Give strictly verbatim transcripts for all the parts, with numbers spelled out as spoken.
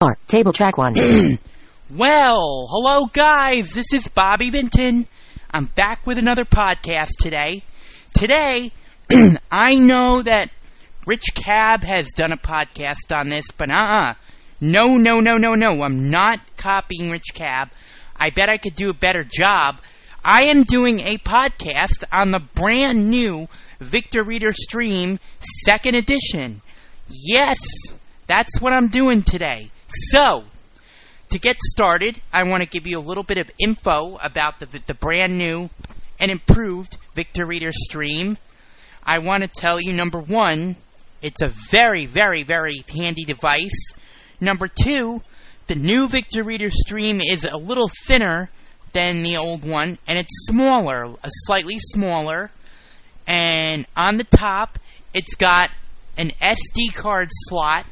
R. Table track one. Well, hello guys, this is Bobby Vinton. I'm back with another podcast today. Today, I know that Rich Cab has done a podcast on this, but uh-uh. No, no, no, no, no. I'm not copying Rich Cab. I bet I could do a better job. I am doing a podcast on the brand new Victor Reader Stream second edition. Yes, that's what I'm doing today. So, to get started, I want to give you a little bit of info about the, the brand new and improved Victor Reader Stream. I want to tell you, number one, it's a very, very, very handy device. Number two, the new Victor Reader Stream is a little thinner than the old one, and it's smaller, a slightly smaller. And on the top, it's got an S D card slot.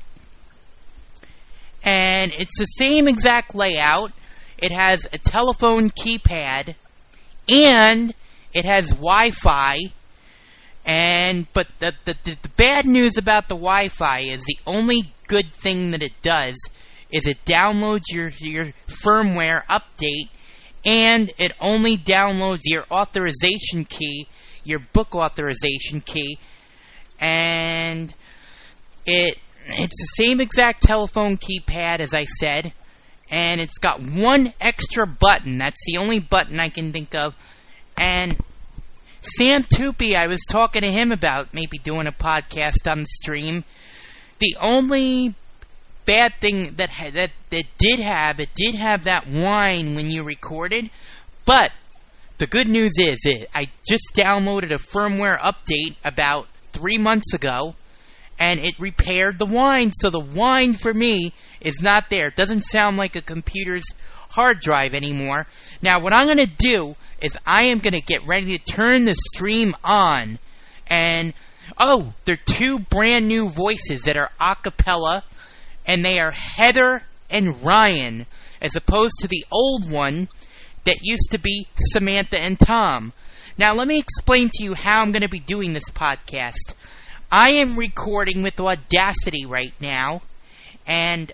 And it's the same exact layout. It has a telephone keypad, and it has Wi-Fi. And but the, the the the bad news about the Wi-Fi is the only good thing that it does is it downloads your your firmware update, and it only downloads your authorization key, your book authorization key, and it. It's the same exact telephone keypad as I said, and it's got one extra button. That's the only button I can think of. And Sam Toopy, I was talking to him about maybe doing a podcast on the stream. The only bad thing that that that did have, it did have that whine when you recorded, but the good news is, it, I just downloaded a firmware update about three months ago, and it repaired the whine, so the whine for me is not there. It doesn't sound like a computer's hard drive anymore. Now, what I'm going to do is I am going to get ready to turn the stream on. And, oh, there are two brand new voices that are a cappella, and they are Heather and Ryan, as opposed to the old one that used to be Samantha and Tom. Now, let me explain to you how I'm going to be doing this podcast. I am recording with Audacity right now, and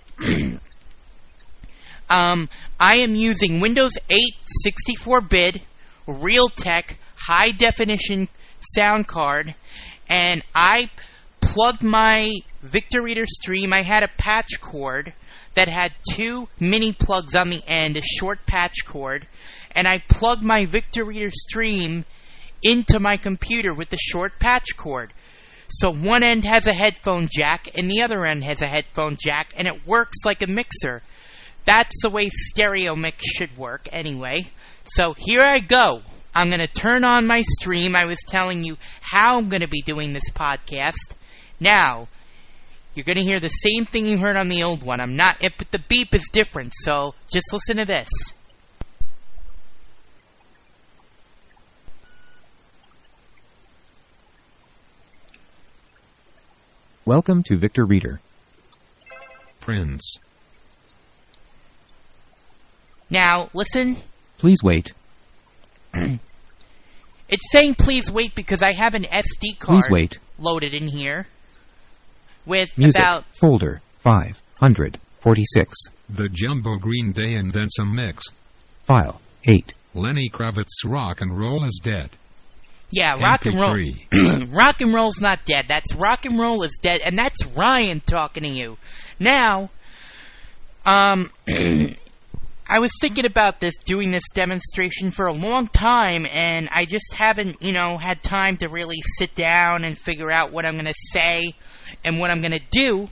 um, I am using Windows eight sixty-four bit, Realtek, high-definition sound card, and I plugged my Victor Reader Stream. I had a patch cord that had two mini plugs on the end, a short patch cord, and I plugged my Victor Reader Stream into my computer with the short patch cord. So one end has a headphone jack, and the other end has a headphone jack, and it works like a mixer. That's the way stereo mix should work, anyway. So here I go. I'm going to turn on my stream. I was telling you how I'm going to be doing this podcast. Now, you're going to hear the same thing you heard on the old one. I'm not, but the beep is different, so just listen to this. Welcome to Victor Reader. Prince. Now, listen. Please wait. It's saying please wait because I have an S D card Please wait. loaded in here with Music. about... Folder five hundred forty-six. The Jumbo Green Day and Then Some Mix. File eight. Lenny Kravitz's Rock and Roll is Dead. Yeah, rock and roll. Rock and roll's not dead. That's rock and roll is dead, and that's Ryan talking to you. Now, um, I was thinking about this, doing this demonstration for a long time, and I just haven't, you know, had time to really sit down and figure out what I'm going to say and what I'm going to do.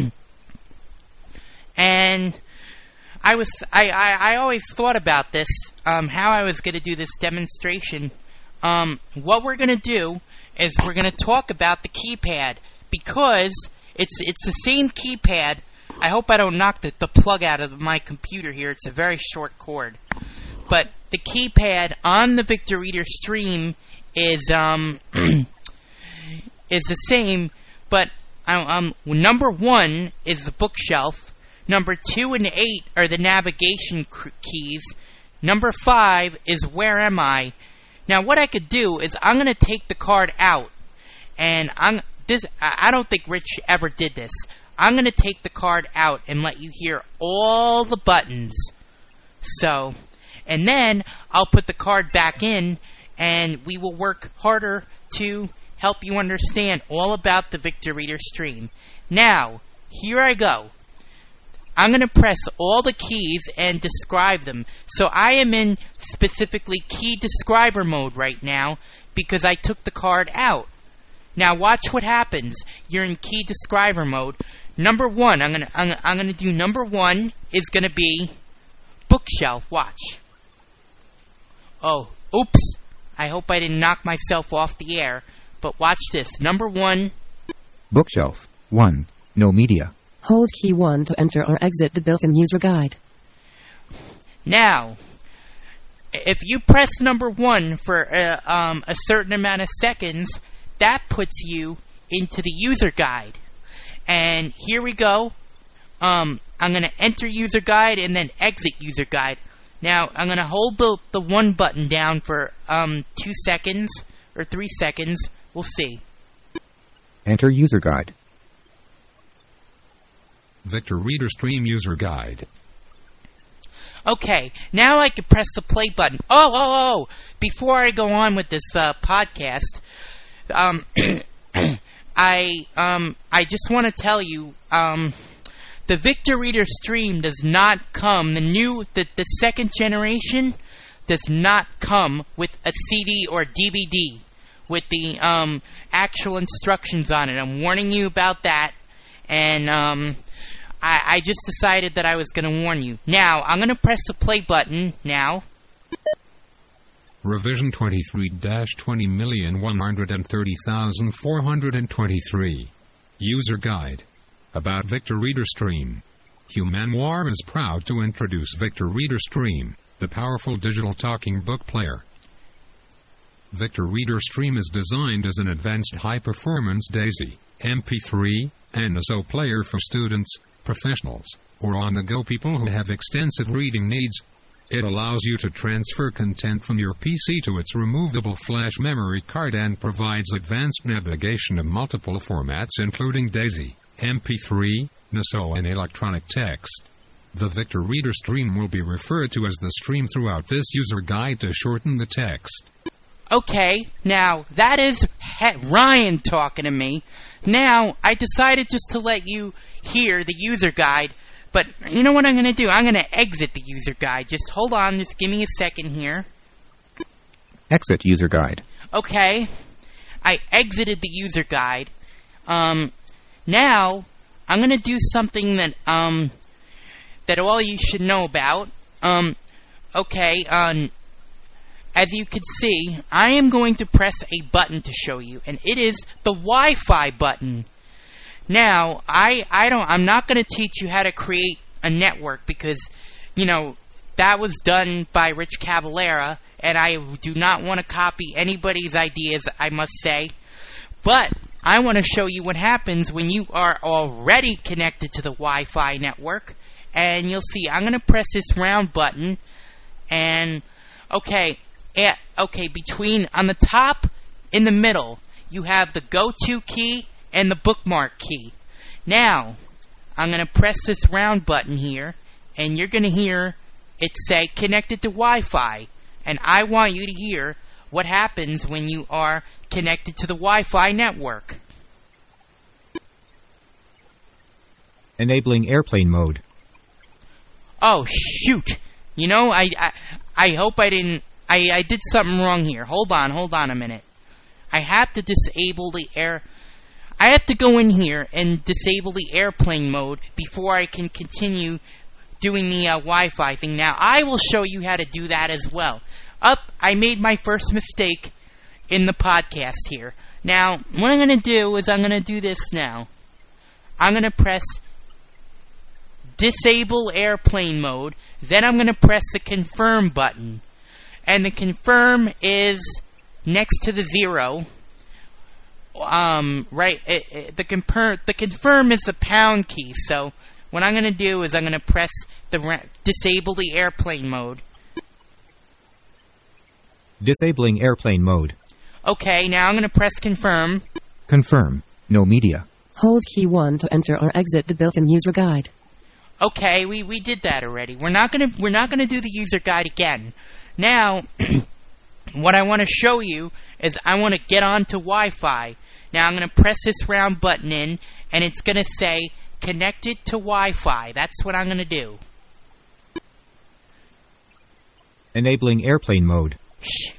And I was, I, I, I always thought about this, um, how I was going to do this demonstration. Um, what we're going to do is we're going to talk about the keypad, because it's it's the same keypad. I hope I don't knock the, the plug out of my computer here. It's a very short cord. But the keypad on the Victor Reader Stream is um is the same, but um number one is the bookshelf. Number two and eight are the navigation keys. Number five is where am I? Now, what I could do is I'm going to take the card out, and I'm this. I don't think Rich ever did this. I'm going to take the card out and let you hear all the buttons. So, and then I'll put the card back in, and we will work harder to help you understand all about the Victor Reader stream. Now, here I go. I'm going to press all the keys and describe them. So I am in specifically key describer mode right now because I took the card out. Now watch what happens. You're in key describer mode. Number one, I'm going to I'm, I'm going to do number one is going to be bookshelf. Watch. Oh, oops. I hope I didn't knock myself off the air. But watch this. Number one. Bookshelf. one. No media. Hold key one to enter or exit the built-in user guide. Now, if you press number one for uh, um, a certain amount of seconds, that puts you into the user guide. And here we go. Um, I'm going to enter user guide and then exit user guide. Now, I'm going to hold the, the one button down for um, two seconds or three seconds. We'll see. Enter user guide. Victor Reader Stream User Guide. Okay, now I can press the play button. Oh, oh, oh! Before I go on with this uh, podcast, um, I um, I just want to tell you, um, the Victor Reader Stream does not come. The new, the the second generation does not come with a C D or D V D with the um actual instructions on it. I'm warning you about that, and um. I, I just decided that I was going to warn you. Now, I'm going to press the play button now. Revision twenty-three dash twenty million one hundred thirty thousand four hundred twenty-three. User Guide. About Victor Reader Stream. Humanoir is proud to introduce Victor Reader Stream, the powerful digital talking book player. Victor Reader Stream is designed as an advanced high-performance DAISY, M P three, and S O player for students, professionals, or on-the-go people who have extensive reading needs. It allows you to transfer content from your P C to its removable flash memory card and provides advanced navigation of multiple formats including DAISY, M P three, N S O and electronic text. The Victor Reader Stream will be referred to as the stream throughout this user guide to shorten the text. Okay, now that is he- Ryan talking to me. Now, I decided just to let you hear the user guide, but you know what I'm going to do? I'm going to exit the user guide. Just hold on, just give me a second here. Exit user guide. Okay, I exited the user guide. Um, now, I'm going to do something that, um, that all you should know about. Um, okay, um... As you can see, I am going to press a button to show you, and it is the Wi-Fi button. Now, I, I don't, I'm not going to teach you how to create a network because, you know, that was done by Rich Cavallera, and I do not want to copy anybody's ideas, I must say. But I want to show you what happens when you are already connected to the Wi-Fi network, and you'll see, I'm going to press this round button, and, okay, At, okay, between, on the top, in the middle, you have the go-to key and the bookmark key. Now, I'm going to press this round button here, and you're going to hear it say connected to Wi-Fi. And I want you to hear what happens when you are connected to the Wi-Fi network. Enabling airplane mode. Oh, shoot. You know, I, I, I hope I didn't... I, I did something wrong here. Hold on, hold on a minute. I have to disable the air... I have to go in here and disable the airplane mode before I can continue doing the uh, Wi-Fi thing. Now, I will show you how to do that as well. Up, I made my first mistake in the podcast here. Now, what I'm going to do is I'm going to do this now. I'm going to press disable airplane mode. Then I'm going to press the confirm button. And the confirm is next to the zero. Um, right, it, it, the confirm the confirm is the pound key. So what I'm going to do is I'm going to press the ra- disable the airplane mode. Disabling airplane mode. Okay, now I'm going to press confirm. Confirm. No media. Hold key one to enter or exit the built-in user guide. Okay, we, we did that already. We're not gonna we're not gonna do the user guide again. Now, what I want to show you is I want to get onto Wi-Fi. Now I'm gonna press this round button in, and it's gonna say connected to Wi-Fi. That's what I'm gonna do. Enabling airplane mode. Shh.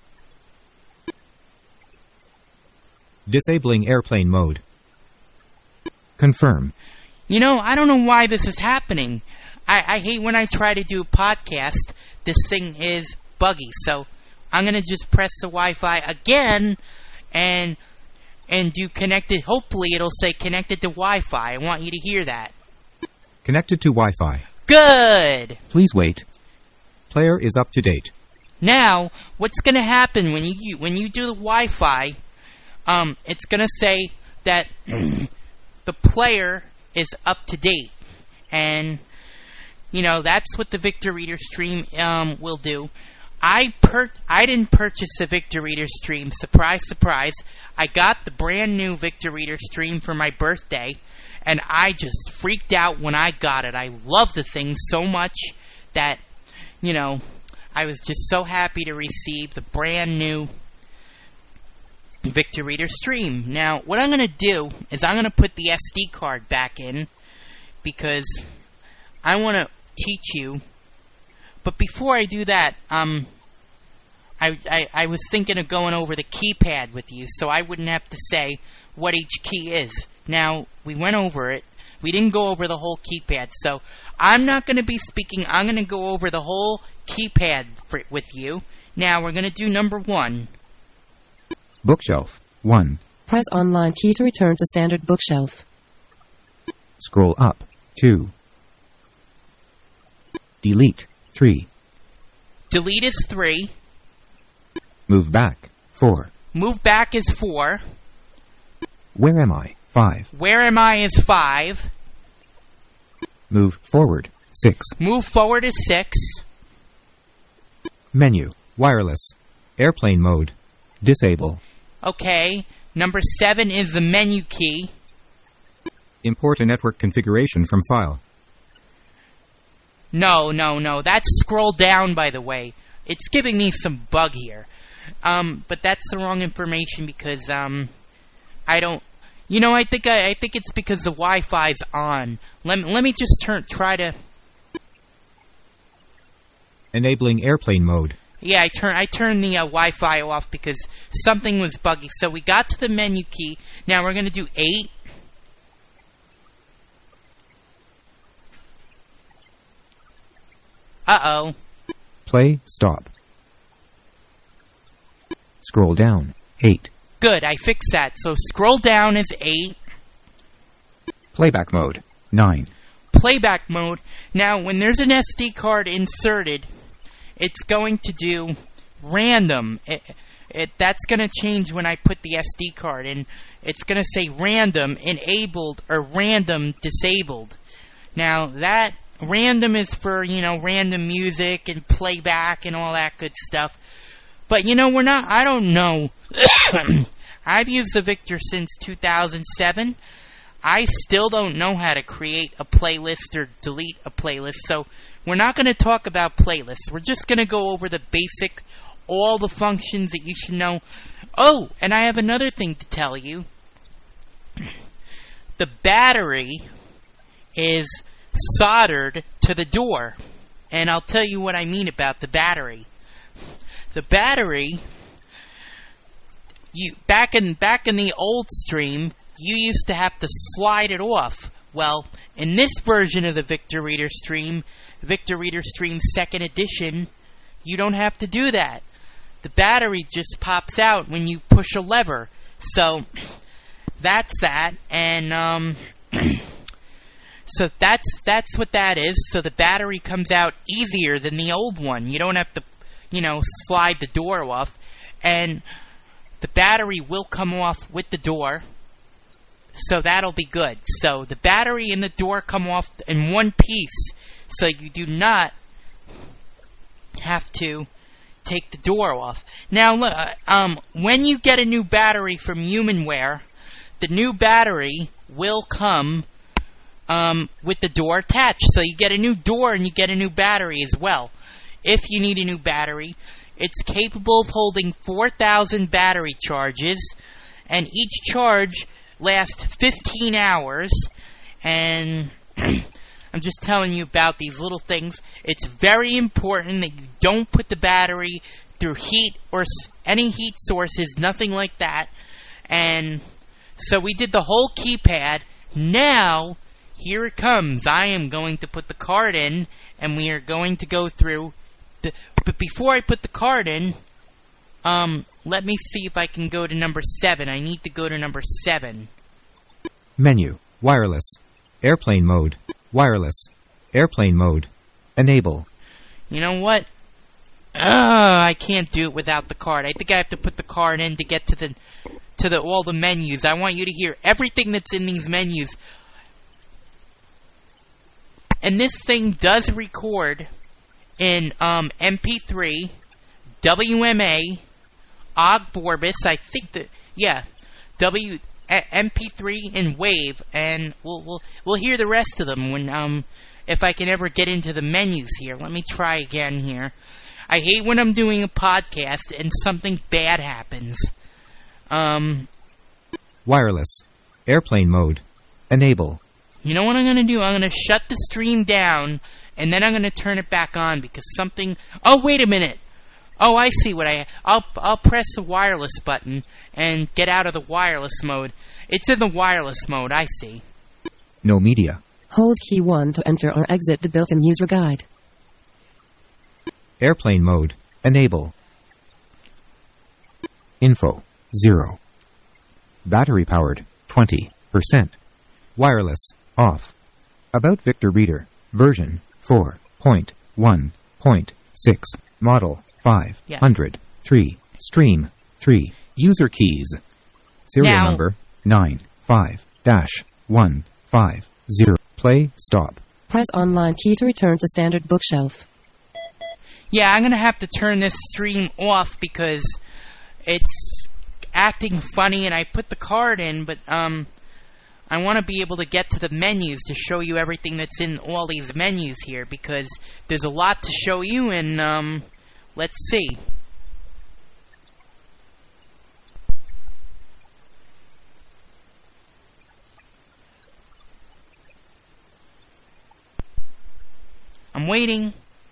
Disabling airplane mode. Confirm. You know, I don't know why this is happening. I, I hate when I try to do a podcast, this thing is buggy. So I'm going to just press the Wi-Fi again and and do connected. Hopefully it'll say connected to Wi-Fi. I want you to hear that. Connected to Wi-Fi. Good! Please wait. Player is up to date. Now, what's going to happen when you when you do the Wi-Fi, um, it's going to say that the player is up to date. And, you know, that's what the Victor Reader Stream um, will do. I per I didn't purchase the Victor Reader Stream. Surprise, surprise. I got the brand new Victor Reader Stream for my birthday, and I just freaked out when I got it. I love the thing so much that, you know, I was just so happy to receive the brand new Victor Reader Stream. Now, what I'm going to do is I'm going to put the S D card back in because I want to teach you. But before I do that, um, I, I, I was thinking of going over the keypad with you so I wouldn't have to say what each key is. Now, we went over it. We didn't go over the whole keypad, so I'm not going to be speaking. I'm going to go over the whole keypad for, with you. Now, we're going to do number one. Bookshelf. one. Press online key to return to standard bookshelf. Scroll up. two. Delete. three. Delete is three. Move back. four. Move back is four. Where am I? five. Where am I is five. Move forward. six. Move forward is six. Menu. Wireless. Airplane mode. Disable. Okay. Number seven is the menu key. Import a network configuration from file. No, no, no. That's scroll down, by the way. It's giving me some bug here. Um, but that's the wrong information because, um, I don't... You know, I think I, I think it's because the Wi-Fi's on. Let me, let me just turn, try to... Enabling airplane mode. Yeah, I turn I turned the uh, Wi-Fi off because something was buggy. So we got to the menu key. Now we're going to do eight. Uh-oh. Play, stop. Scroll down. eight. Good, I fixed that. So scroll down is eight. Playback mode. nine. Playback mode. Now, when there's an S D card inserted, it's going to do random. It, it, that's going to change when I put the S D card in. It's going to say random enabled or random disabled. Now, that random is for, you know, random music and playback and all that good stuff. But, you know, we're not, I don't know. I've used the Victor since two thousand seven. I still don't know how to create a playlist or delete a playlist, so we're not going to talk about playlists. We're just going to go over the basic, all the functions that you should know. Oh, and I have another thing to tell you. The battery is soldered to the door, and I'll tell you what I mean about the battery. The battery, you back in back in the old stream, you used to have to slide it off. Well, in this version of the Victor Reader Stream, Victor Reader Stream second Edition, you don't have to do that. The battery just pops out when you push a lever. So that's that, and um, so that's that's what that is. So the battery comes out easier than the old one. You don't have to, you know, slide the door off, and the battery will come off with the door. So that'll be good. So the battery and the door come off in one piece, so you do not have to take the door off. Now, look, um, when you get a new battery from Humanware, the new battery will come um, with the door attached. So you get a new door and you get a new battery as well. If you need a new battery, it's capable of holding four thousand battery charges, and each charge lasts fifteen hours. And I'm just telling you about these little things. It's very important that you don't put the battery through heat or s- any heat sources, nothing like that. And so we did the whole keypad. Now, here it comes. I am going to put the card in, and we are going to go through the... But before I put the card in, um, let me see if I can go to number seven. I need to go to number seven. Menu. Wireless. Airplane mode. Wireless. Airplane mode. Enable. You know what? Ugh, I can't do it without the card. I think I have to put the card in to get to the to the all the menus. I want you to hear everything that's in these menus. And this thing does record in um, M P three, W M A, O G Vorbis, I think that, yeah, W, a- M P three and Wave, and we'll, we'll, we'll hear the rest of them when, um, if I can ever get into the menus here. Let me try again here. I hate when I'm doing a podcast and something bad happens. Um, Wireless. Airplane mode. Enable. You know what I'm going to do? I'm going to shut the stream down, and then I'm going to turn it back on because something... Oh, wait a minute. Oh, I see what I... I'll, I'll press the wireless button and get out of the wireless mode. It's in the wireless mode, I see. No media. Hold key one to enter or exit the built-in user guide. Airplane mode. Enable. Info. Zero. Battery powered. twenty percent. Wireless. Off. About Victor Reader. Version four point one point six. Model five hundred three. Stream three. User keys. Serial Now, number nine five dash one five zero. Play. Stop. Press online key to return to standard bookshelf. Yeah, I'm going to have to turn this stream off because it's acting funny, and I put the card in, but um, I want to be able to get to the menus to show you everything that's in all these menus here because there's a lot to show you, and um, let's see. I'm waiting.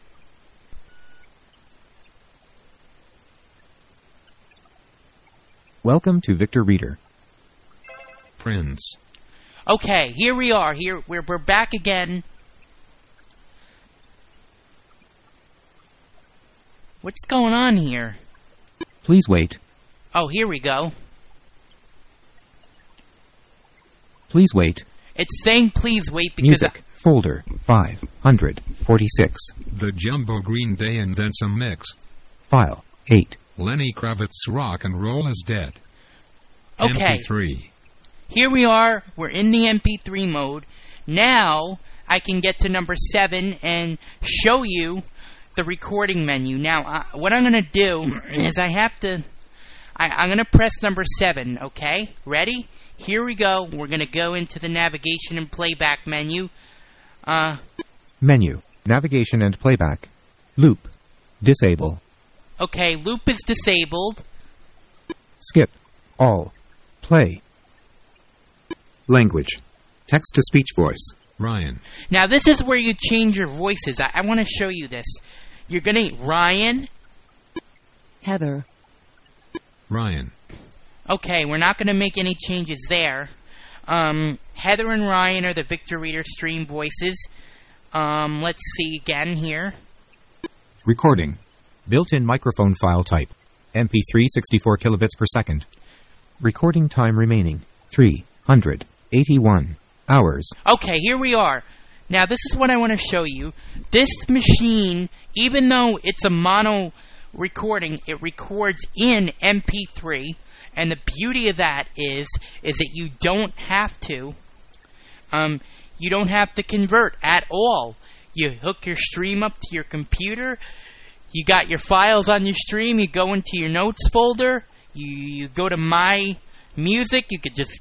Welcome to Victor Reader. Prince. Okay, here we are. Here we're we're back again. What's going on here? Please wait. Oh, here we go. Please wait. It's saying please wait because Music. Folder five hundred forty-six. The Jumbo Green Day and then some mix. File eight. Lenny Kravitz Rock and Roll is Dead. Okay. M P three. Here we are. We're in the M P three mode. Now I can get to number seven and show you the recording menu. Now, uh, what I'm going to do is I have to... I, I'm going to press number seven, okay? Ready? Here we go. We're going to go into the navigation and playback menu. Uh, Menu. Navigation and playback. Loop. Disable. okay, loop is disabled. Skip. All. Play. Language. Text-to-speech voice. Ryan. Now, this is where you change your voices. I, I want to show you this. You're going to... Ryan. Heather. Ryan. Okay, we're not going to make any changes there. Um, Heather and Ryan are the Victor Reader stream voices. Um, let's see again here. Recording. Built-in microphone file type. M P three sixty-four kilobits per second. Recording time remaining. three hundred eighty-one hours. Okay, here we are. Now, this is what I want to show you. This machine, even though it's a mono recording, it records in M P three. And the beauty of that is, is that you don't have to, um, you don't have to convert at all. You hook your stream up to your computer. You got your files on your stream. You go into your notes folder. You, you go to My Music. You could just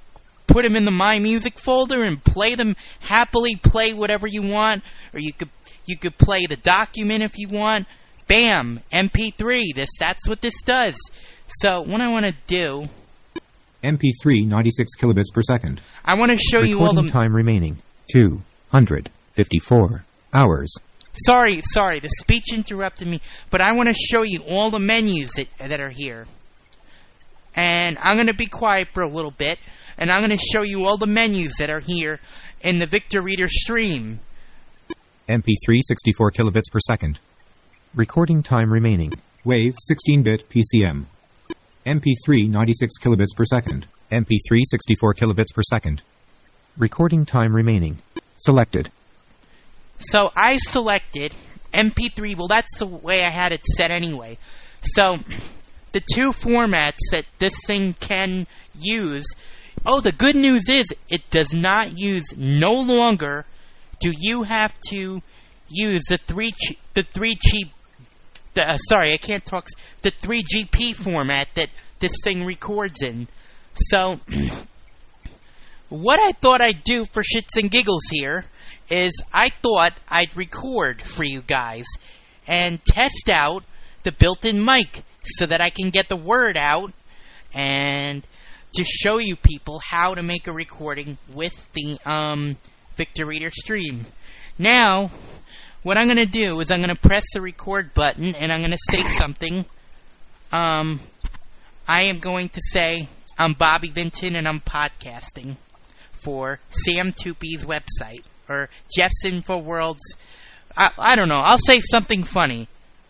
put them in the My Music folder and play them, happily play whatever you want, or you could you could play the document if you want. Bam, M P three, this that's what this does. So what I want to do, M P three ninety-six kilobits per second. I want to show Recording you all the time remaining two hundred fifty-four hours. Sorry, sorry, the speech interrupted me, but I want to show you all the menus that, that are here. And I'm going to be quiet for a little bit, and I'm going to show you all the menus that are here in the Victor Reader stream. M P three sixty-four kilobits per second. Recording time remaining. Wave sixteen bit P C M. M P three ninety-six kilobits per second. M P three sixty-four kilobits per second. Recording time remaining. Selected. So I selected M P three. Well, that's the way I had it set anyway. So the two formats that this thing can use. Oh, the good news is it does not use. No longer do you have to use the three ch- the three cheap. The, uh, sorry, I can't talk. The three G P format that this thing records in. So what I thought I'd do for shits and giggles here is I thought I'd record for you guys and test out the built-in mic so that I can get the word out and to show you people how to make a recording with the um, Victor Reader stream. Now, what I'm going to do is I'm going to press the record button and I'm going to say something. Um, I am going to say, I'm Bobby Vinton and I'm podcasting for Sam Toopy's website. Or Jeff's InfoWorld's, I, I don't know, I'll say something funny.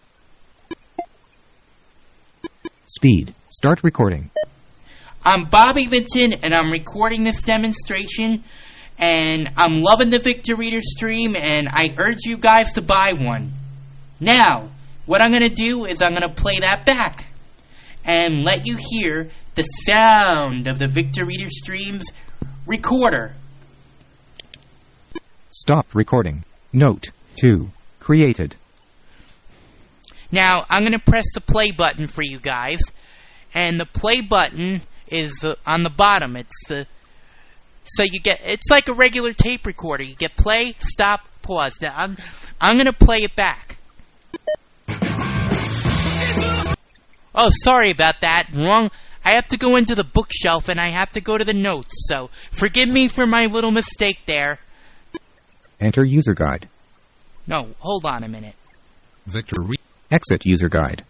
Speed. Start recording. I'm Bobby Vinton, and I'm recording this demonstration, and I'm loving the Victor Reader stream, and I urge you guys to buy one. Now, what I'm going to do is I'm going to play that back, and let you hear the sound of the Victor Reader stream's recorder. Stop recording. Note two. Created. Now, I'm going to press the play button for you guys. And the play button is uh, on the bottom. It's the So you get, it's like a regular tape recorder. You get play, stop, pause. Now, I'm, I'm going to play it back. Oh, sorry about that. Wrong. I have to go into the bookshelf and I have to go to the notes. So, forgive me for my little mistake there. Enter user guide. No, hold on a minute. Victor Re- Exit user guide.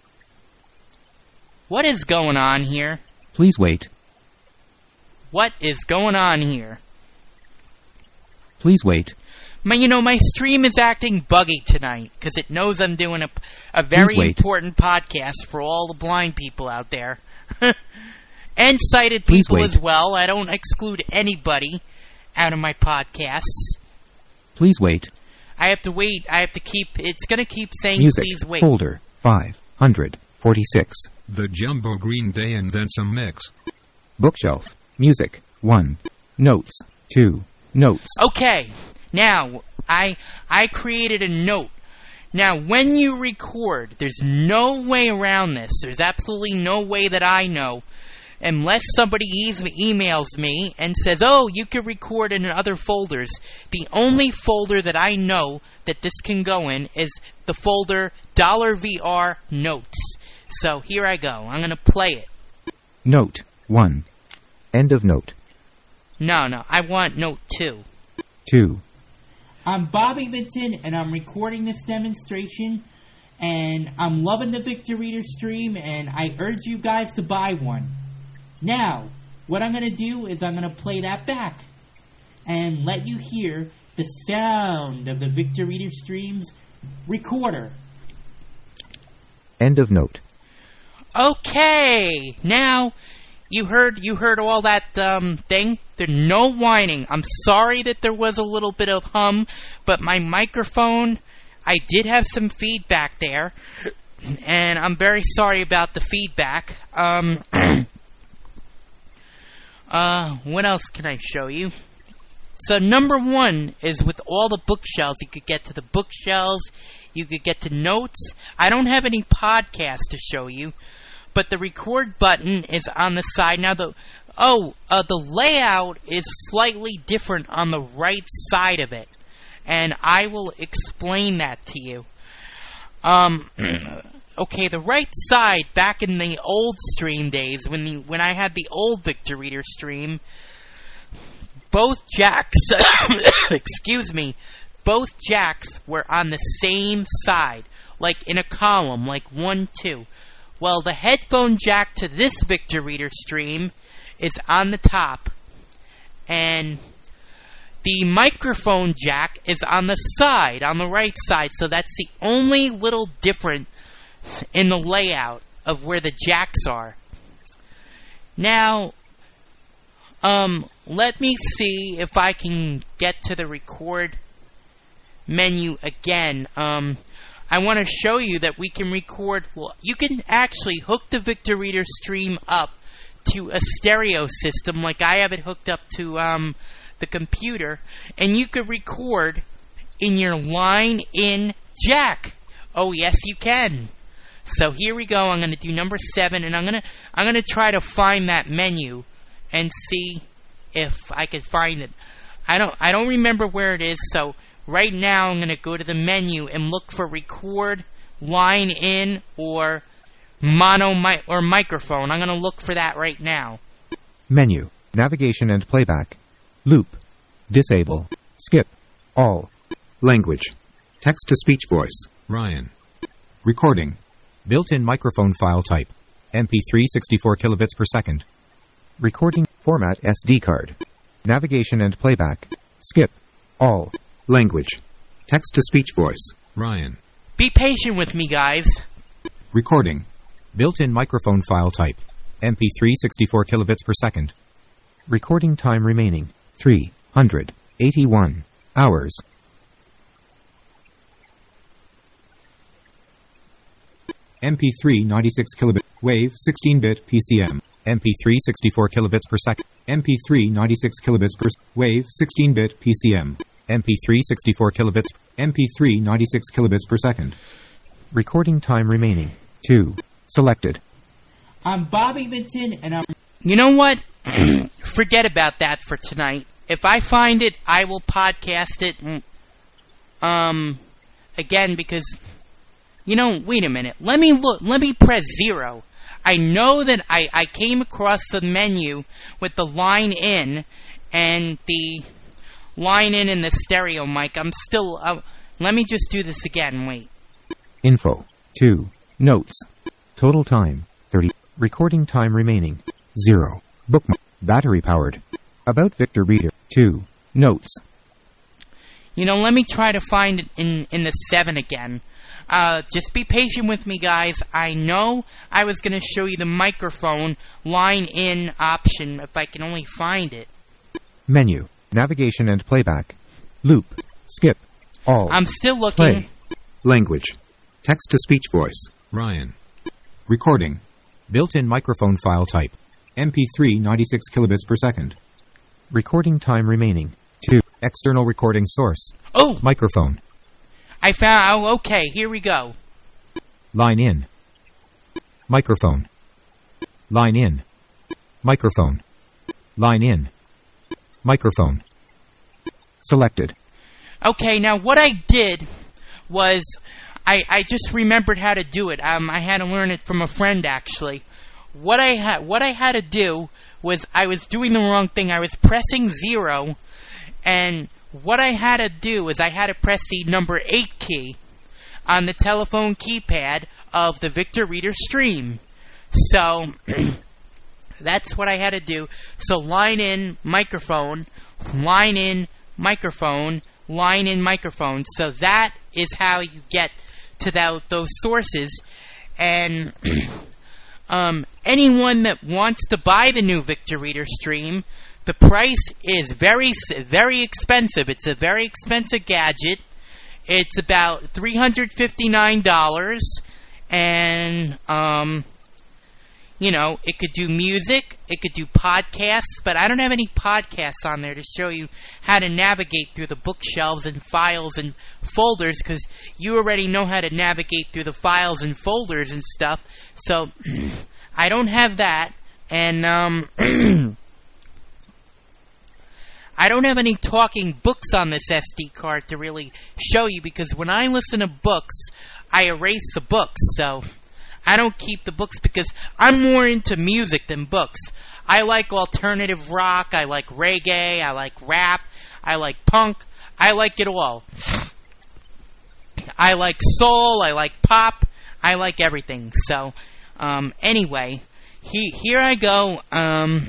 What is going on here? Please wait. What is going on here? Please wait. My, you know, my stream is acting buggy tonight because it knows I'm doing a, a very important podcast for all the blind people out there. And sighted people as well. I don't exclude anybody out of my podcasts. Please wait. I have to wait. I have to keep... It's going to keep saying, Music, please wait. Folder five hundred forty-six. The Jumbo Green Day and then some mix. Bookshelf. Music. one. Notes. two. Notes. Okay. Now, I I created a note. Now, when you record, there's no way around this. There's absolutely no way that I know. Unless somebody e- emails me and says, oh, you can record in other folders. The only folder that I know that this can go in is the folder $V R Notes. So here I go. I'm going to play it. Note one. End of note. No, no. I want note two. two. I'm Bobby Vinton, and I'm recording this demonstration. And I'm loving the Victor Reader stream, and I urge you guys to buy one. Now, what I'm going to do is I'm going to play that back and let you hear the sound of the Victor Reader stream's recorder. End of note. Okay, now you heard you heard all that um, thing. There's no whining. I'm sorry that there was a little bit of hum, but my microphone, I did have some feedback there, and I'm very sorry about the feedback. Um... Uh, what else can I show you? So number one is with all the bookshelves. You could get to the bookshelves. You could get to notes. I don't have any podcasts to show you, but the record button is on the side. Now, the Oh, uh, the layout is slightly different on the right side of it, and I will explain that to you. Um, okay, the right side, back in the old stream days, when the, when I had the old Victor Reader stream, both jacks, excuse me, both jacks were on the same side, like in a column, like one, two. Well, the headphone jack to this Victor Reader stream is on the top, and the microphone jack is on the side, on the right side, so that's the only little difference in the layout of where the jacks are. Now, um, let me see if I can get to the record menu again. Um, I want to show you that we can record, well, you can actually hook the Victor Reader stream up to a stereo system, like I have it hooked up to, um, the computer, and you could record in your line-in jack. Oh, yes, you can. So here we go. I'm going to do number seven, and I'm going to I'm going to try to find that menu and see if I can find it. I don't I don't remember where it is. So right now I'm going to go to the menu and look for record, line-in, or mono mi- or microphone. I'm going to look for that right now. Menu, navigation and playback. Loop. Disable. Skip. All. Language. Text-to-speech voice. Ryan. Recording. Built-in microphone file type. M P three sixty-four kilobits per second. Recording. Format S D card. Navigation and playback. Skip. All. Language. Text-to-speech voice. Ryan. Be patient with me, guys. Recording. Built-in microphone file type. M P three sixty-four kilobits per second. Recording time remaining. three hundred eighty-one hours. M P three ninety-six kilobit. Wave sixteen bit P C M. M P three sixty-four kilobits per second. M P three ninety-six kilobits per second. Wave sixteen bit P C M. M P three sixty-four kilobits. M P three ninety-six kilobits per second. Recording time remaining. two. Selected. I'm Bobby Vinton, and I'm... You know what? Forget about that for tonight. If I find it, I will podcast it, um, again, because, you know, wait a minute. Let me look, let me press zero. I know that I, I came across the menu with the line in, and the line in and the stereo mic. I'm still, uh, let me just do this again, wait. Info. two. Notes. Total time. thirty. Recording time remaining. zero. Bookmark. Battery powered. About Victor Reader. two. Notes. You know, let me try to find it in, in the seven again. Uh, just be patient with me, guys. I know I was going to show you the microphone line-in option if I can only find it. Menu. Navigation and playback. Loop. Skip. All. I'm still looking. Play. Language. Text-to-speech voice. Ryan. Recording. Built-in microphone file type. M P three ninety-six kilobits per second. Recording time remaining. two. External recording source. Oh! Microphone. I found... Oh, okay. Here we go. Line in. Microphone. Line in. Microphone. Line in. Microphone. Selected. Okay, now what I did was... I, I just remembered how to do it. Um, I had to learn it from a friend, actually. What I had what I had to do was I was doing the wrong thing. I was pressing zero, and what I had to do is I had to press the number eight key on the telephone keypad of the Victor Reader stream. So that's what I had to do. So line in microphone, line in microphone, line in microphone. So that is how you get to that, those sources. And um, anyone that wants to buy the new Victor Reader stream, the price is very, very expensive. It's a very expensive gadget. It's about three hundred fifty-nine dollars, and um, you know, it could do music, it could do podcasts, but I don't have any podcasts on there to show you how to navigate through the bookshelves and files and folders, because you already know how to navigate through the files and folders and stuff. So I don't have that, and um, I don't have any talking books on this S D card to really show you, because when I listen to books, I erase the books, so I don't keep the books because I'm more into music than books. I like alternative rock, I like reggae, I like rap, I like punk, I like it all. I like soul, I like pop, I like everything. So, um, anyway, he, here I go. Um,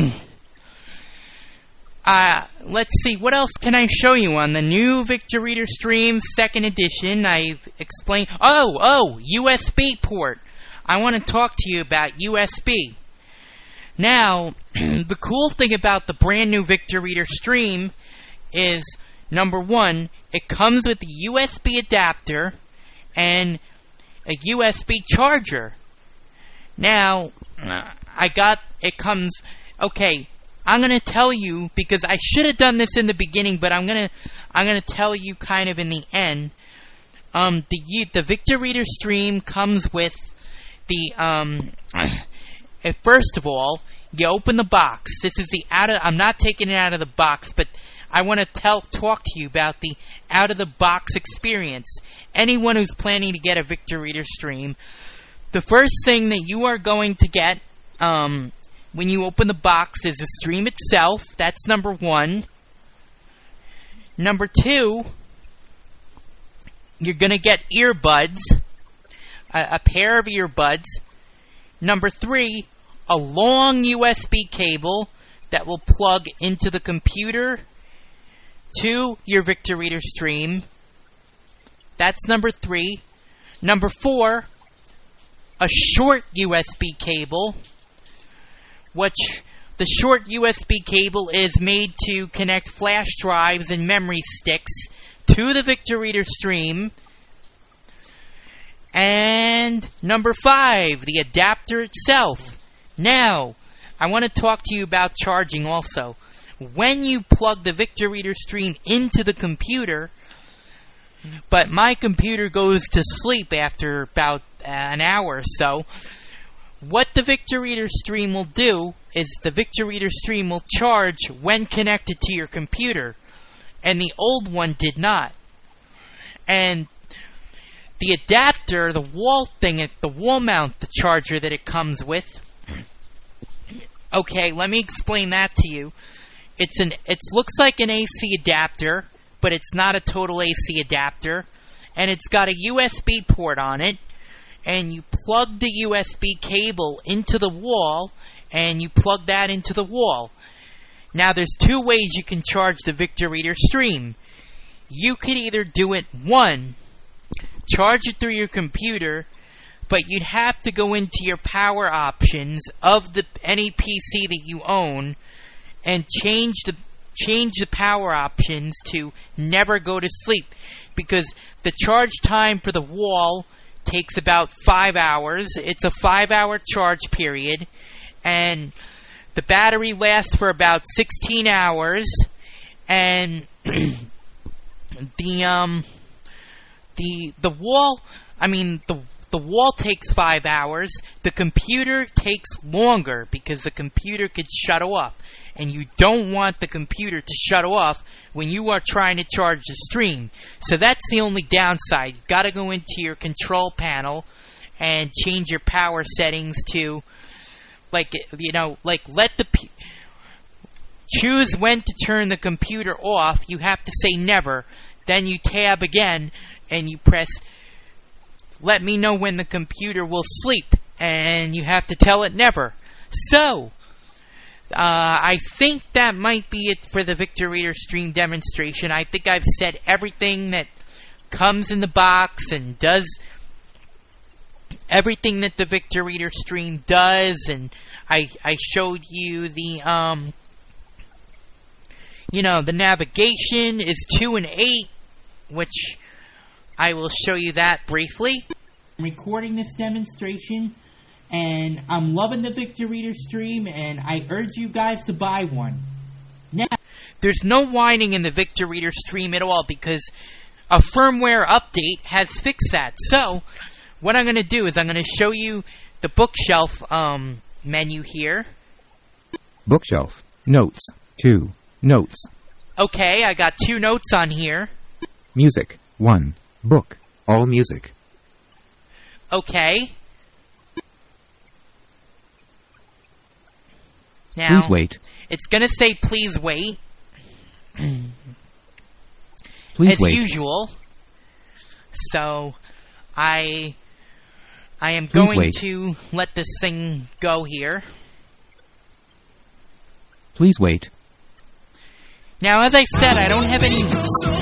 uh, let's see, what else can I show you on the new Victor Reader Stream second edition? I've explained, oh, oh, U S B port. I want to talk to you about U S B. Now, the cool thing about the brand new Victor Reader Stream is, number one, it comes with a U S B adapter and a U S B charger. Now, I got, it comes, okay, I'm going to tell you, because I should have done this in the beginning, but I'm going to, I'm going to tell you kind of in the end. Um, the, the Victor Reader Stream comes with the, um, first of all, you open the box. This is the out of, I'm not taking it out of the box, but I want to tell, talk to you about the out-of-the-box experience. Anyone who's planning to get a Victor Reader Stream, the first thing that you are going to get um, when you open the box is the stream itself. That's number one. Number two, you're going to get earbuds, a, a pair of earbuds. Number three, a long U S B cable that will plug into the computer to your Victor Reader Stream. That's number three. Number four, a short U S B cable, which the short U S B cable is made to connect flash drives and memory sticks to the Victor Reader Stream. And number five, the adapter itself. Now, I want to talk to you about charging also. When you plug the Victor Reader Stream into the computer, but my computer goes to sleep after about an hour or so, what the Victor Reader Stream will do is the Victor Reader Stream will charge when connected to your computer, and the old one did not. And the adapter, the wall thing, the wall mount, the charger that it comes with, okay, let me explain that to you. It's an it looks like an A C adapter, but it's not a total A C adapter, and it's got a U S B port on it, and you plug the U S B cable into the wall, and you plug that into the wall. Now, there's two ways you can charge the Victor Reader Stream. You could either do it, one, charge it through your computer, but you'd have to go into your power options of the any P C that you own and change the change the power options to never go to sleep, because the charge time for the wall takes about five hours. It's a five-hour charge period, and the battery lasts for about sixteen hours, and the um the the wall, I mean the The wall takes five hours. The computer takes longer because the computer could shut off. And you don't want the computer to shut off when you are trying to charge the stream. So that's the only downside. You've got to go into your control panel and change your power settings to, like, you know, like let the... P- choose when to turn the computer off. You have to say never. Then you tab again and you press... let me know when the computer will sleep, and you have to tell it never. So, uh, I think that might be it for the Victor Reader Stream demonstration. I think I've said everything that comes in the box and does everything that the Victor Reader Stream does, and I I showed you the um you know the navigation is two and eight, which I will show you that briefly. I'm recording this demonstration, and I'm loving the Victor Reader Stream, and I urge you guys to buy one. Now, there's no whining in the Victor Reader Stream at all, because a firmware update has fixed that. So, what I'm going to do is I'm going to show you the bookshelf um, menu here. Bookshelf. Notes. two. Notes. Okay, I got two notes on here. Music. one. Book. All music. Okay. Now, Please wait. It's going to say please wait. Please as wait. usual. So, I I am Please going wait. to let this thing go here. Please wait. Now, as I said, I don't have any...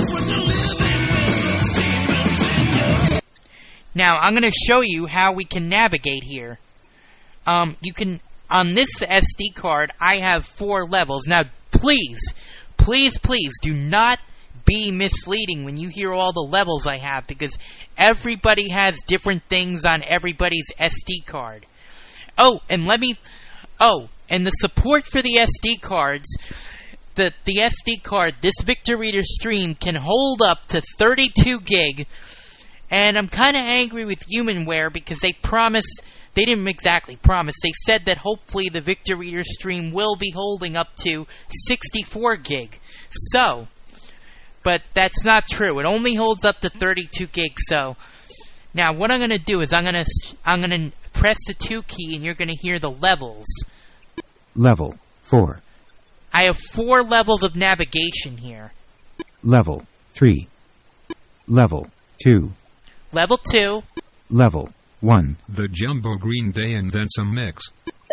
Now, I'm going to show you how we can navigate here. Um, you can... On this S D card, I have four levels. Now, please, please, please, do not be misleading when you hear all the levels I have, because everybody has different things on everybody's S D card. Oh, and let me... Oh, and the support for the S D cards... The, the S D card, this Victor Reader Stream, can hold up to thirty-two gig, and I'm kind of angry with Humanware because they promised, they didn't exactly promise, they said that hopefully the Victor Reader Stream will be holding up to sixty-four gig. So, but that's not true. It only holds up to thirty-two gig. So, now what I'm going to do is I'm going to I'm going to press the two key and you're going to hear the levels. Level. four. I have four levels of navigation here. Level. three. Level. two. Level two. Level. one. The Jumbo Green Day and then some mix.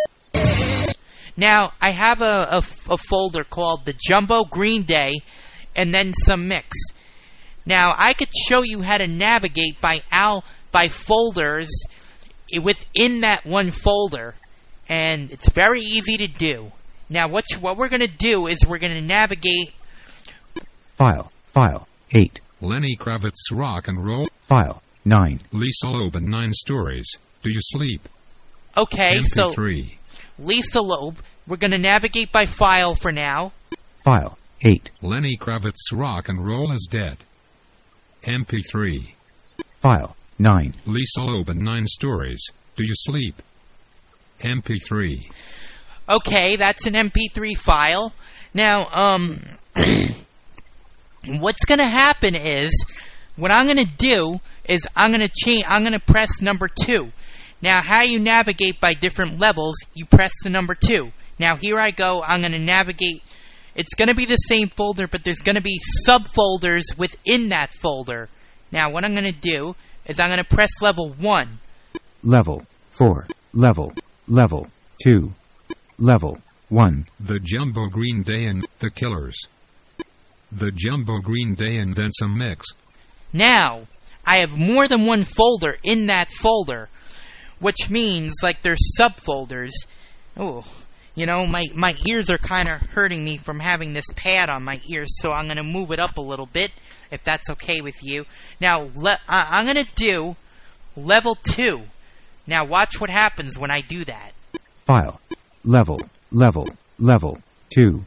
Now, I have a, a, a folder called the Jumbo Green Day and then some mix. Now, I could show you how to navigate by al by folders within that one folder, and it's very easy to do. Now, what, you, what we're going to do is we're going to navigate... File. File. eight. Lenny Kravitz Rock and Roll. File. nine. Lisa Loeb and Nine Stories. Do You Sleep? Okay, M P three. so Lisa Loeb, we're going to navigate by file for now. File. eight. Lenny Kravitz Rock and Roll is Dead. M P three. File. nine. Lisa Loeb and Nine Stories. Do You Sleep? M P three. Okay, that's an M P three file. Now, um, what's going to happen is, what I'm going to do is I'm going to change. I'm going to press number two. Now, how you navigate by different levels, you press the number two. Now, here I go. I'm going to navigate. It's going to be the same folder, but there's going to be subfolders within that folder. Now, what I'm going to do is I'm going to press level one. Level. four. Level. Level. two. Level. one. The Jumbo Green Day and The Killers. The Jumbo Green Day and then some mix. Now, I have more than one folder in that folder, which means, like, there's subfolders. Oh, you know, my, my ears are kind of hurting me from having this pad on my ears, so I'm going to move it up a little bit, if that's okay with you. Now, le- I- I'm going to do level two. Now, watch what happens when I do that. File. Level. Level. Level. two.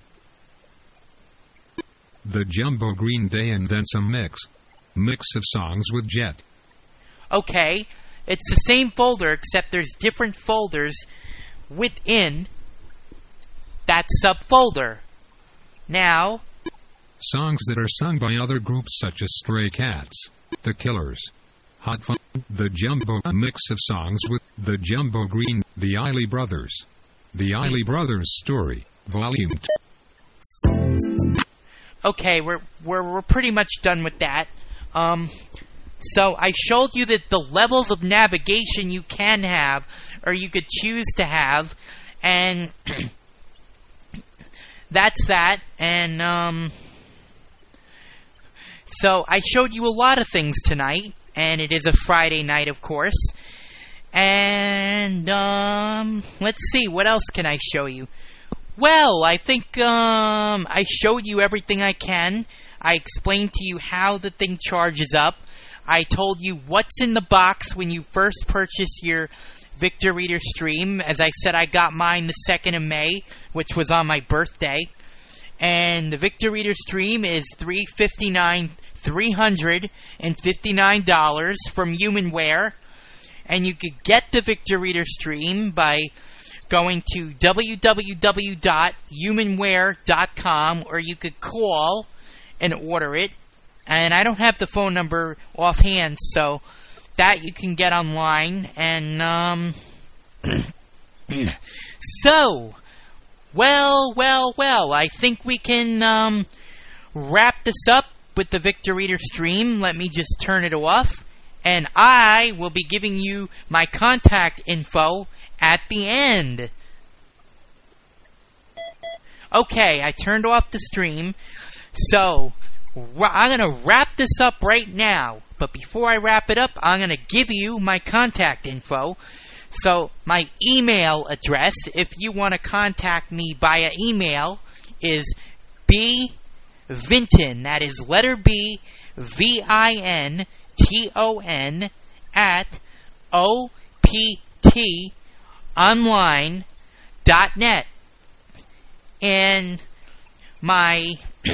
The Jumbo Green Day and then some mix. Mix of songs with Jet. Okay, it's the same folder, except there's different folders within that subfolder. Now, songs that are sung by other groups such as Stray Cats, The Killers, Hot Fun, The Jumbo, a mix of songs with The Jumbo Green, The Isley Brothers, The Isley Brothers Story, Volume two. Okay, we're we're we're pretty much done with that. Um, so I showed you that the levels of navigation you can have, or you could choose to have, and that's that. And um, so I showed you a lot of things tonight, and it is a Friday night, of course. And um, let's see, what else can I show you? Well, I think um, I showed you everything I can. I explained to you how the thing charges up. I told you what's in the box when you first purchase your Victor Reader Stream. As I said, I got mine the second of May, which was on my birthday. And the Victor Reader Stream is three hundred fifty-nine dollars, three hundred fifty-nine dollars from Humanware. And you could get the Victor Reader Stream by going to w w w dot humanware dot com, or you could call and order it. And I don't have the phone number offhand, so that you can get online. And, um... so, well, well, well, I think we can, um... wrap this up with the Victor Reader stream. Let me just turn it off. And I will be giving you my contact info at the end. Okay, I turned off the stream. So, I'm going to wrap this up right now. But before I wrap it up, I'm going to give you my contact info. So, my email address, if you want to contact me via email, is B Vinton, that is letter B, V I N T O N, at O P T online dot net. And my,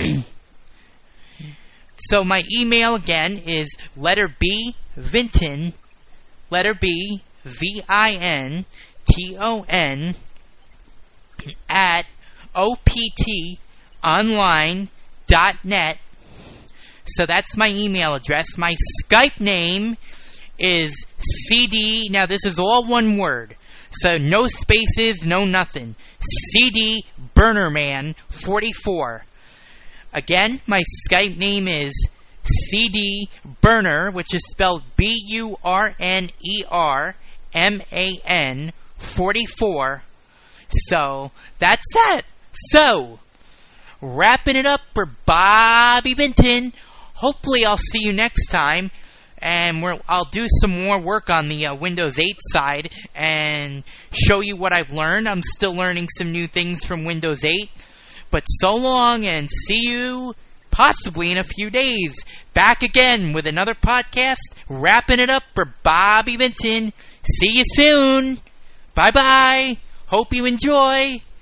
so my email again is letter B, Vinton, letter B, V I N T O N, at O P T online dot net. So that's my email address. My Skype name is C D. Now this is all one word, so no spaces, no nothing. C D Burnerman forty-four. Again, my Skype name is C D Burner, which is spelled B U R N E R M A N forty-four. So that's it. So, wrapping it up for Bobby Vinton. Hopefully I'll see you next time, and we're, I'll do some more work on the uh, Windows eight side and show you what I've learned. I'm still learning some new things from Windows eight. But so long, and see you possibly in a few days. Back again with another podcast, wrapping it up for Bobby Vinton. See you soon. Bye-bye. Hope you enjoy.